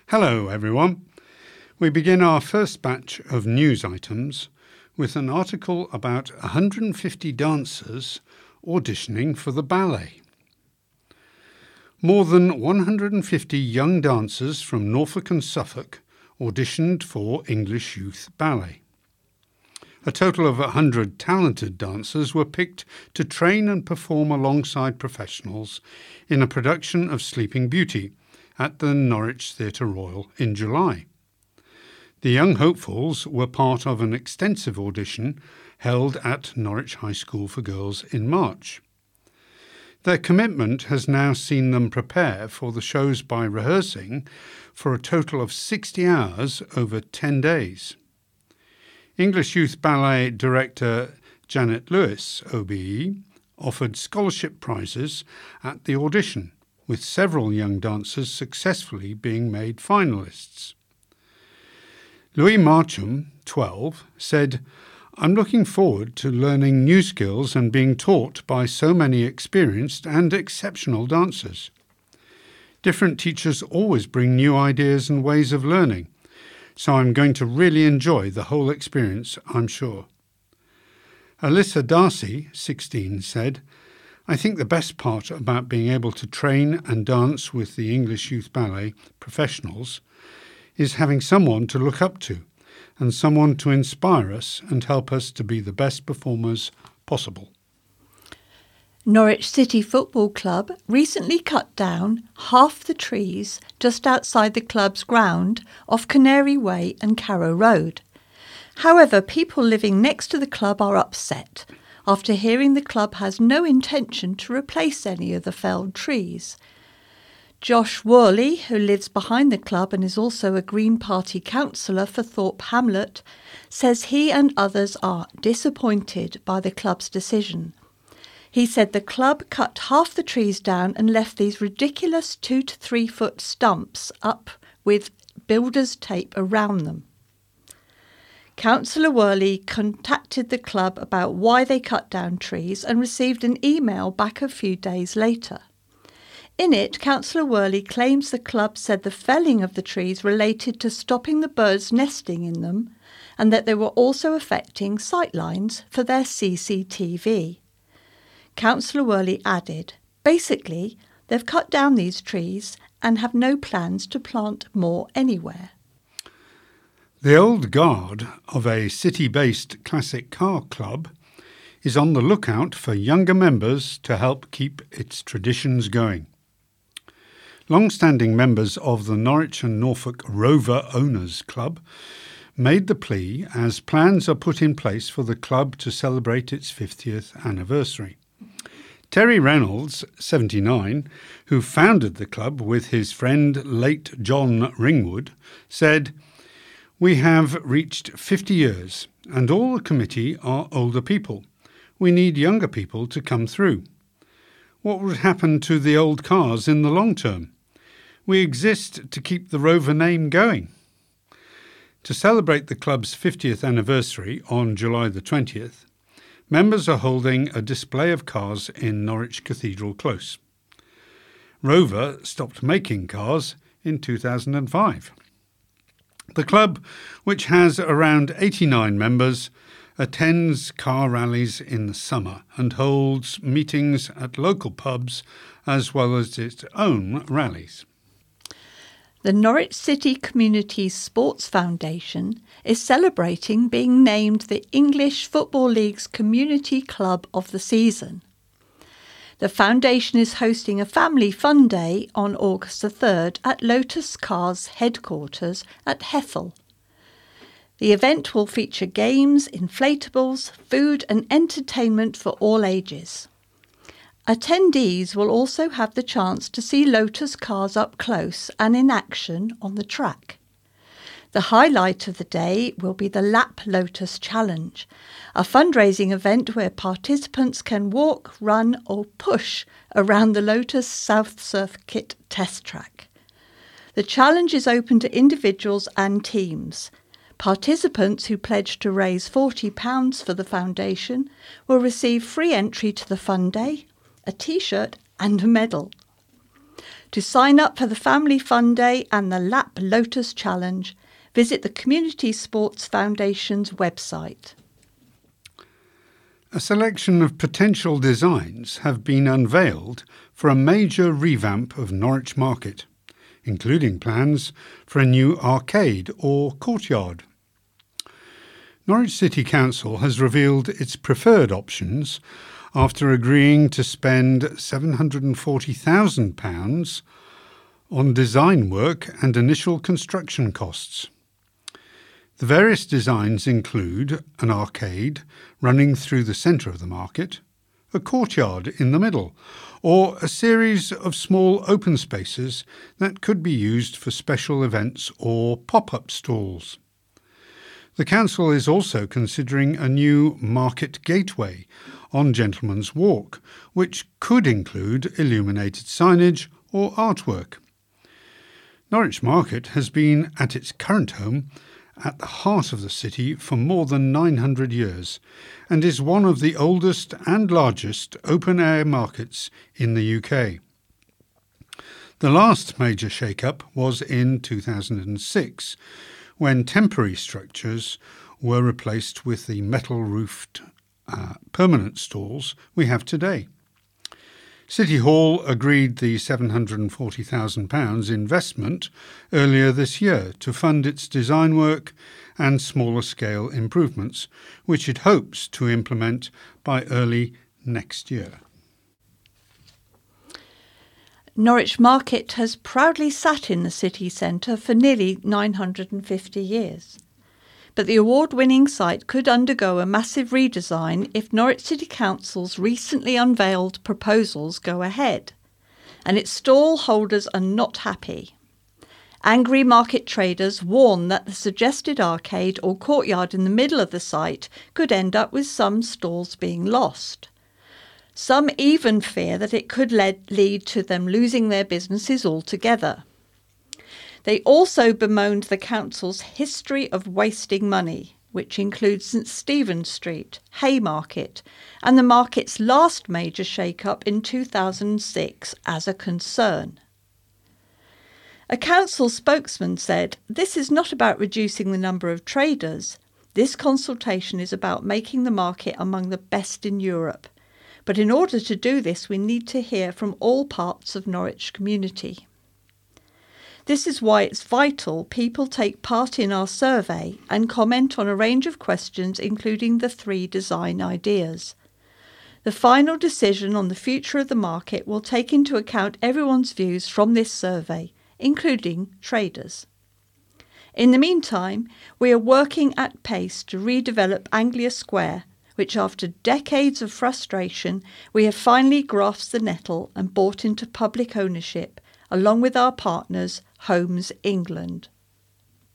Hello everyone. We begin our first batch of news items with an article about 150 dancers auditioning for the ballet. More than 150 young dancers from Norfolk and Suffolk auditioned for English Youth Ballet. A total of 100 talented dancers were picked to train and perform alongside professionals in a production of Sleeping Beauty at the Norwich Theatre Royal in July. The young hopefuls were part of an extensive audition held at Norwich High School for Girls in March. Their commitment has now seen them prepare for the shows by rehearsing for a total of 60 hours over 10 days. English Youth Ballet director Janet Lewis, OBE, offered scholarship prizes at the audition, with several young dancers successfully being made finalists. Louis Marcham, 12, said, "I'm looking forward to learning new skills and being taught by so many experienced and exceptional dancers. Different teachers always bring new ideas and ways of learning, so I'm going to really enjoy the whole experience, I'm sure." Alyssa Darcy, 16, said, "I think the best part about being able to train and dance with the English Youth Ballet professionals is having someone to look up to and someone to inspire us and help us to be the best performers possible." Norwich City Football Club recently cut down half the trees just outside the club's ground off Canary Way and Carrow Road. However, people living next to the club are upset after hearing the club has no intention to replace any of the felled trees. Josh Worley, who lives behind the club and is also a Green Party councillor for Thorpe Hamlet, says he and others are disappointed by the club's decision. He said the club cut half the trees down and left these ridiculous 2 to 3 foot stumps up with builder's tape around them. Councillor Worley contacted the club about why they cut down trees and received an email back a few days later. In it, Councillor Worley claims the club said the felling of the trees related to stopping the birds nesting in them and that they were also affecting sightlines for their CCTV. Councillor Worley added, "Basically, they've cut down these trees and have no plans to plant more anywhere." The old guard of a city-based classic car club is on the lookout for younger members to help keep its traditions going. Long-standing members of the Norwich and Norfolk Rover Owners Club made the plea as plans are put in place for the club to celebrate its 50th anniversary. Terry Reynolds, 79, who founded the club with his friend late John Ringwood, said, "We have reached 50 years and all the committee are older people. We need younger people to come through. What would happen to the old cars in the long term? We exist to keep the Rover name going." To celebrate the club's 50th anniversary on July the 20th, members are holding a display of cars in Norwich Cathedral Close. Rover stopped making cars in 2005. The club, which has around 89 members, attends car rallies in the summer and holds meetings at local pubs as well as its own rallies. The Norwich City Community Sports Foundation is celebrating being named the English Football League's Community Club of the Season. The foundation is hosting a family fun day on August the 3rd at Lotus Cars headquarters at Hethel. The event will feature games, inflatables, food and entertainment for all ages. Attendees will also have the chance to see Lotus Cars up close and in action on the track. The highlight of the day will be the Lap Lotus Challenge, a fundraising event where participants can walk, run or push around the Lotus South Circuit test track. The challenge is open to individuals and teams. Participants who pledge to raise £40 for the foundation will receive free entry to the fun day, a T-shirt and a medal. To sign up for the Family Fun Day and the Lap Lotus Challenge, visit the Community Sports Foundation's website. A selection of potential designs have been unveiled for a major revamp of Norwich Market, including plans for a new arcade or courtyard. Norwich City Council has revealed its preferred options after agreeing to spend £740,000 on design work and initial construction costs. The various designs include an arcade running through the centre of the market, a courtyard in the middle, or a series of small open spaces that could be used for special events or pop-up stalls. The council is also considering a new market gateway on Gentleman's Walk, which could include illuminated signage or artwork. Norwich Market has been at its current home at the heart of the city for more than 900 years and is one of the oldest and largest open-air markets in the UK. The last major shake-up was in 2006, when temporary structures were replaced with the metal-roofed permanent stalls we have today. City Hall agreed the £740,000 investment earlier this year to fund its design work and smaller-scale improvements, which it hopes to implement by early next year. Norwich Market has proudly sat in the city centre for nearly 950 years. But the award-winning site could undergo a massive redesign if Norwich City Council's recently unveiled proposals go ahead, and its stall holders are not happy. Angry market traders warn that the suggested arcade or courtyard in the middle of the site could end up with some stalls being lost. Some even fear that it could lead to them losing their businesses altogether. They also bemoaned the council's history of wasting money, which includes St Stephen's Street, Haymarket, and the market's last major shake-up in 2006 as a concern. A council spokesman said, "This is not about reducing the number of traders. This consultation is about making the market among the best in Europe. But in order to do this, we need to hear from all parts of Norwich community. This is why it's vital people take part in our survey and comment on a range of questions, including the 3 design ideas. The final decision on the future of the market will take into account everyone's views from this survey, including traders. In the meantime, we are working at pace to redevelop Anglia Square, which after decades of frustration, we have finally grasped the nettle and brought into public ownership, along with our partners, Homes England."